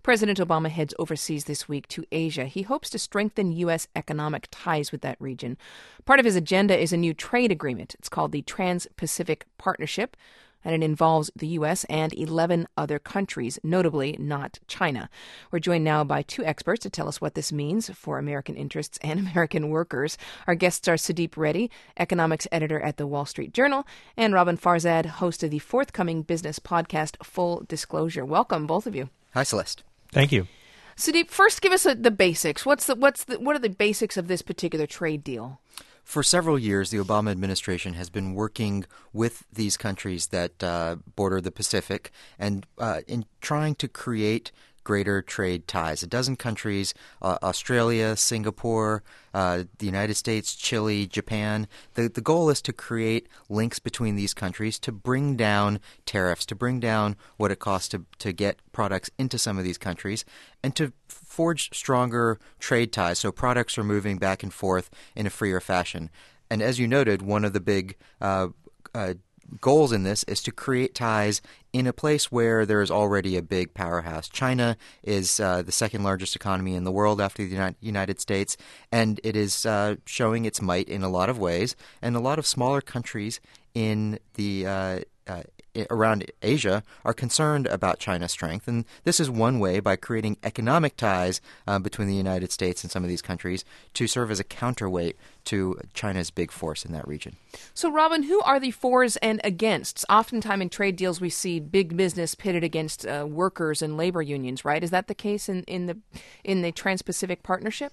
President Obama heads overseas this week to Asia. He hopes to strengthen U.S. economic ties with that region. Part of his agenda is a new trade agreement. It's called the Trans-Pacific Partnership, and it involves the U.S. and 11 other countries, notably not China. We're joined now by two experts to tell us what this means for American interests and American workers. Our guests are Sudeep Reddy, economics editor at the Wall Street Journal, and Robin Farzad, host of the forthcoming business podcast Full Disclosure. Welcome, both of you. Hi, Celeste. Thank you. Sudeep, first give us the basics. What are the basics of this particular trade deal? For several years, the Obama administration has been working with these countries that border the Pacific and in trying to create greater trade ties. A dozen countries, Australia, Singapore, the United States, Chile, Japan. The goal is to create links between these countries to bring down tariffs, to bring down what it costs to get products into some of these countries, and to forge stronger trade ties so products are moving back and forth in a freer fashion. And as you noted, one of the big goals in this is to create ties in a place where there is already a big powerhouse. China is the second largest economy in the world after the United States, and it is showing its might in a lot of ways. And a lot of smaller countries in the around Asia are concerned about China's strength. And this is one way, by creating economic ties between the United States and some of these countries, to serve as a counterweight to China's big force in that region. So, Robin, who are the fors and againsts? Oftentimes in trade deals we see big business pitted against workers and labor unions, right? Is that the case in the Trans-Pacific Partnership?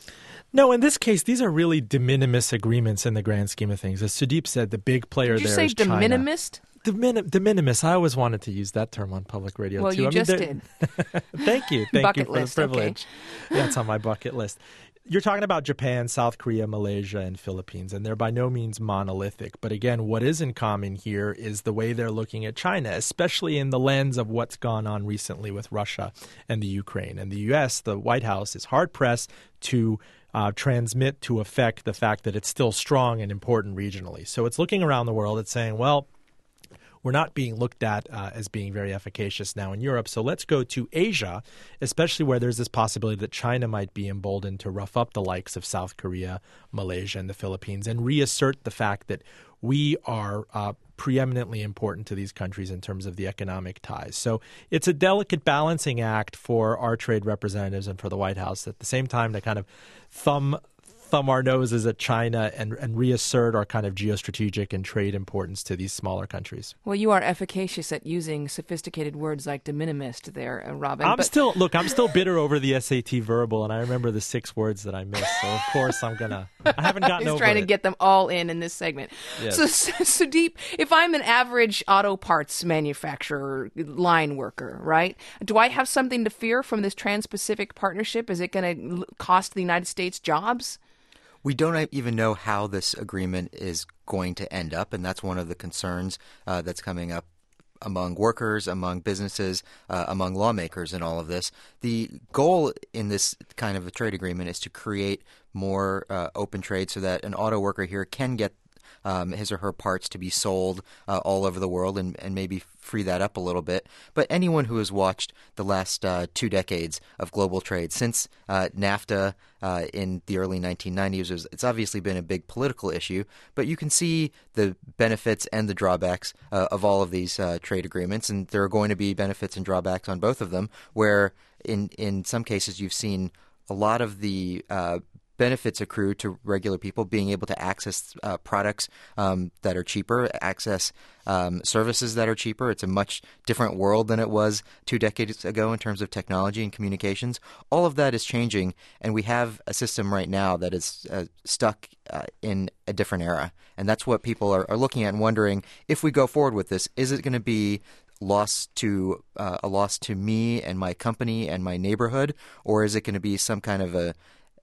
No, in this case, these are really de minimis agreements in the grand scheme of things. As Sudeep said, the big player there is China. Did you say de minimis? De minimis. I always wanted to use that term on public radio, well, too. Well, you just did. Thank you. Thank bucket you for list, the privilege. Okay. That's on my bucket list. You're talking about Japan, South Korea, Malaysia, and Philippines, and they're by no means monolithic. But again, what is in common here is the way they're looking at China, especially in the lens of what's gone on recently with Russia and the Ukraine. And the U.S., the White House, is hard-pressed to transmit to effect the fact that it's still strong and important regionally. So it's looking around the world. It's saying, well, we're not being looked at as being very efficacious now in Europe. So let's go to Asia, especially where there's this possibility that China might be emboldened to rough up the likes of South Korea, Malaysia, and the Philippines, and reassert the fact that we are preeminently important to these countries in terms of the economic ties. So it's a delicate balancing act for our trade representatives and for the White House at the same time to kind of thumb our noses at China and reassert our kind of geostrategic and trade importance to these smaller countries. Well, you are efficacious at using sophisticated words like de minimis there, Robin. I'm still bitter over the SAT verbal, and I remember the 6 words that I missed. So, of course, I haven't gotten over it. He's trying to get them all in this segment. Yes. So, Sudeep, if I'm an average auto parts manufacturer, line worker, right, do I have something to fear from this Trans-Pacific Partnership? Is it going to cost the United States jobs? We don't even know how this agreement is going to end up, and that's one of the concerns that's coming up among workers, among businesses, among lawmakers in all of this. The goal in this kind of a trade agreement is to create more open trade so that an auto worker here can get his or her parts to be sold all over the world and maybe free that up a little bit. But anyone who has watched the last 2 decades of global trade since NAFTA in the early 1990s, it's obviously been a big political issue, but you can see the benefits and the drawbacks of all of these trade agreements, and there are going to be benefits and drawbacks on both of them, where in some cases you've seen a lot of the benefits accrue to regular people being able to access products that are cheaper, access services that are cheaper. It's a much different world than it was 2 decades ago in terms of technology and communications. All of that is changing, and we have a system right now that is stuck in a different era. And that's what people are looking at and wondering, if we go forward with this, is it going to be a loss to me and my company and my neighborhood, or is it going to be some kind of a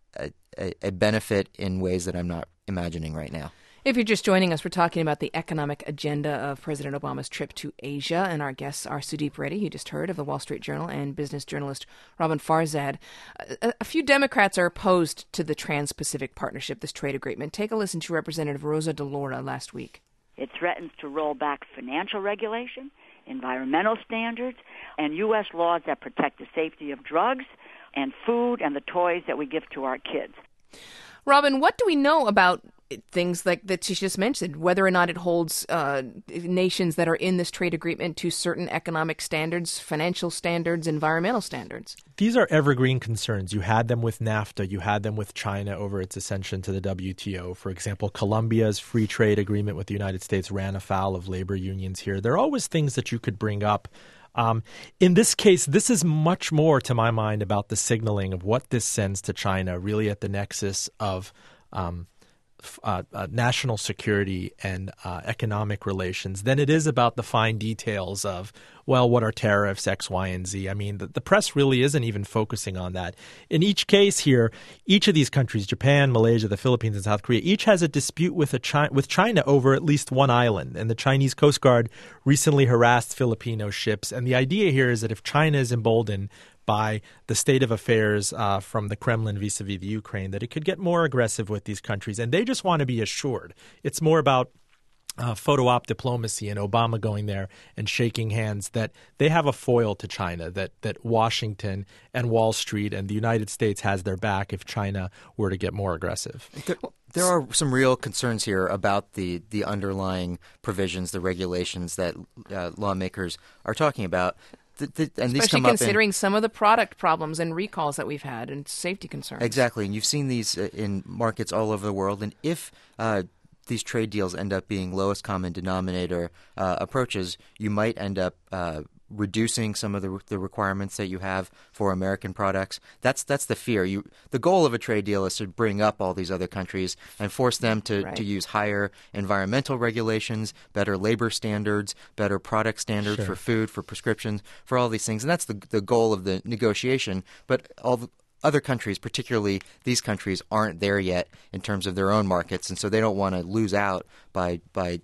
benefit in ways that I'm not imagining right now? If you're just joining us, we're talking about the economic agenda of President Obama's trip to Asia, and our guests are Sudeep Reddy, you just heard, of the Wall Street Journal, and business journalist Robin Farzad. A few Democrats are opposed to the Trans-Pacific Partnership, this trade agreement. Take a listen to Representative Rosa DeLauro last week. It threatens to roll back financial regulation. environmental standards, and U.S. laws that protect the safety of drugs and food and the toys that we give to our kids. Robin, what do we know about things like that she just mentioned, whether or not it holds nations that are in this trade agreement to certain economic standards, financial standards, environmental standards? These are evergreen concerns. You had them with NAFTA. You had them with China over its ascension to the WTO. For example, Colombia's free trade agreement with the United States ran afoul of labor unions here. There are always things that you could bring up. In this case, this is much more, to my mind, about the signaling of what this sends to China, really at the nexus of national security and economic relations than it is about the fine details of, well, what are tariffs, X, Y, and Z. I mean, the press really isn't even focusing on that. In each case here, each of these countries, Japan, Malaysia, the Philippines, and South Korea, each has a dispute with China over at least one island. And the Chinese Coast Guard recently harassed Filipino ships. And the idea here is that if China is emboldened by the state of affairs from the Kremlin vis-a-vis the Ukraine, that it could get more aggressive with these countries. And they just want to be assured. It's more about photo op diplomacy and Obama going there and shaking hands, that they have a foil to China, that Washington and Wall Street and the United States has their back if China were to get more aggressive. There are some real concerns here about the underlying provisions, the regulations that lawmakers are talking about. And especially considering some of the product problems and recalls that we've had and safety concerns. Exactly. And you've seen these in markets all over the world. And if these trade deals end up being lowest common denominator approaches, you might end up reducing some of the requirements that you have for American products. That's the fear. The goal of a trade deal is to bring up all these other countries and force them to use higher environmental regulations, better labor standards, better product standards for food, for prescriptions, for all these things. And that's the goal of the negotiation. But all the other countries, particularly these countries, aren't there yet in terms of their own markets, and so they don't want to lose out by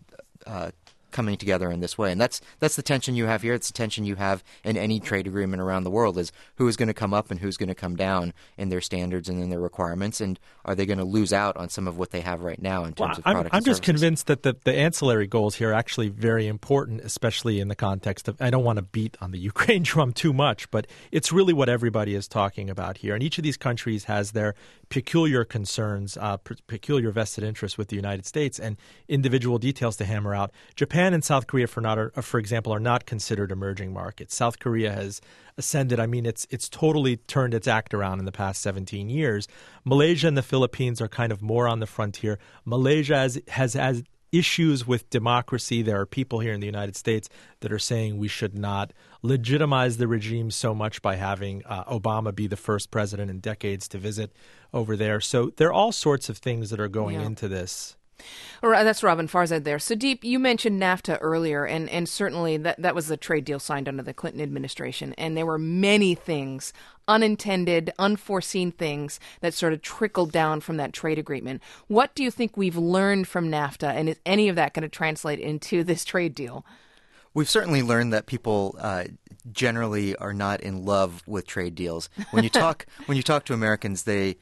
coming together in this way. And that's the tension you have here. It's the tension you have in any trade agreement around the world, is who is going to come up and who's going to come down in their standards and in their requirements, and are they going to lose out on some of what they have right now in terms of product I'm and just services? convinced that the ancillary goals here are actually very important, especially in the context of, I don't want to beat on the Ukraine drum too much, but it's really what everybody is talking about here. And each of these countries has their peculiar concerns, peculiar vested interests with the United States, and individual details to hammer out. Japan and South Korea, for example, are not considered emerging markets. South Korea has ascended. I mean, it's totally turned its act around in the past 17 years. Malaysia and the Philippines are kind of more on the frontier. Malaysia has issues with democracy. There are people here in the United States that are saying we should not legitimize the regime so much by having Obama be the first president in decades to visit over there. So there are all sorts of things that are going into this. All right, that's Robin Farzad there. Sudeep, you mentioned NAFTA earlier, and certainly that was the trade deal signed under the Clinton administration, and there were many things, unintended, unforeseen things that sort of trickled down from that trade agreement. What do you think we've learned from NAFTA, and is any of that going to translate into this trade deal? We've certainly learned that people generally are not in love with trade deals. When you talk to Americans, they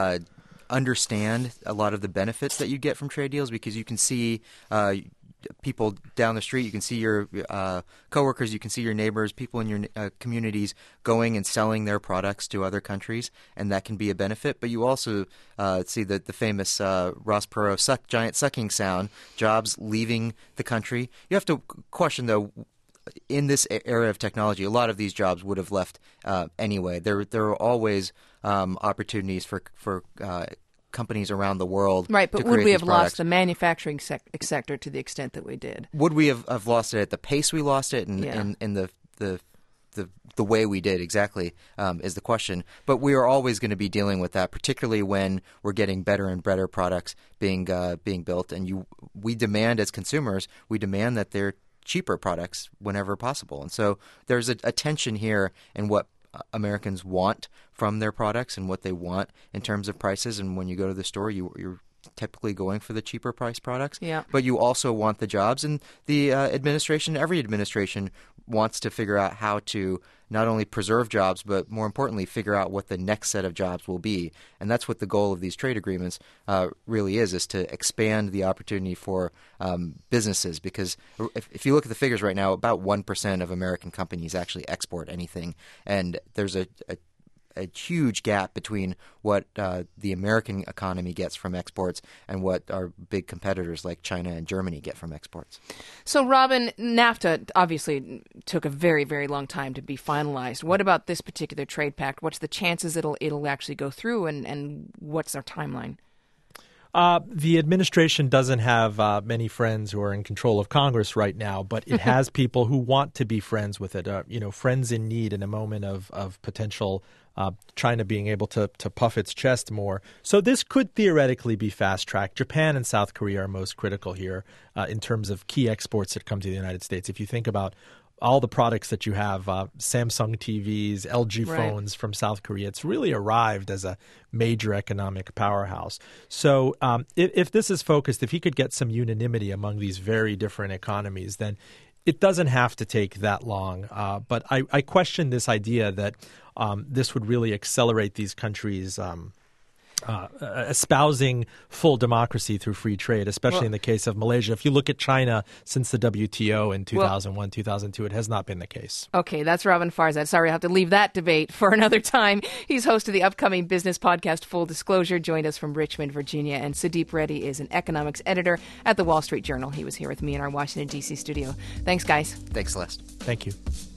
understand a lot of the benefits that you get from trade deals, because you can see people down the street, you can see your coworkers, you can see your neighbors, people in your communities going and selling their products to other countries, and that can be a benefit. But you also see the famous Ross Perot giant sucking sound, jobs leaving the country. You have to question, though, in this era of technology, a lot of these jobs would have left anyway. There are always opportunities for companies around the world. Right, but to would we have products. lost the manufacturing sector to the extent that we did? Would we have lost it at the pace we lost it, and the way we did exactly is the question. But we are always going to be dealing with that, particularly when we're getting better and better products being built. And we demand, as consumers, that they're cheaper products whenever possible. And so there's a tension here in what Americans want from their products and what they want in terms of prices. And when you go to the store, you're typically going for the cheaper price products. Yeah. But you also want the jobs, and the every administration wants to figure out how to not only preserve jobs, but more importantly, figure out what the next set of jobs will be. And that's what the goal of these trade agreements really is to expand the opportunity for businesses. Because if you look at the figures right now, about 1% of American companies actually export anything. And there's a huge gap between what the American economy gets from exports and what our big competitors like China and Germany get from exports. So, Robin, NAFTA obviously took a very, very long time to be finalized. What about this particular trade pact? What's the chances it'll actually go through, and what's our timeline? The administration doesn't have many friends who are in control of Congress right now, but it has people who want to be friends with it, friends in need in a moment of potential China being able to puff its chest more. So this could theoretically be fast-tracked. Japan and South Korea are most critical here in terms of key exports that come to the United States. If you think about all the products that you have, Samsung TVs, LG phones from South Korea, it's really arrived as a major economic powerhouse. So if this is focused, if he could get some unanimity among these very different economies, then it doesn't have to take that long. But I question this idea that this would really accelerate these countries' espousing full democracy through free trade, especially in the case of Malaysia. If you look at China since the WTO in 2001, 2002, it has not been the case. Okay, that's Robin Farzad. Sorry, I have to leave that debate for another time. He's host of the upcoming business podcast Full Disclosure, joined us from Richmond, Virginia, and Sudeep Reddy is an economics editor at the Wall Street Journal. He was here with me in our Washington, D.C. studio. Thanks, guys. Thanks, Celeste. Thank you.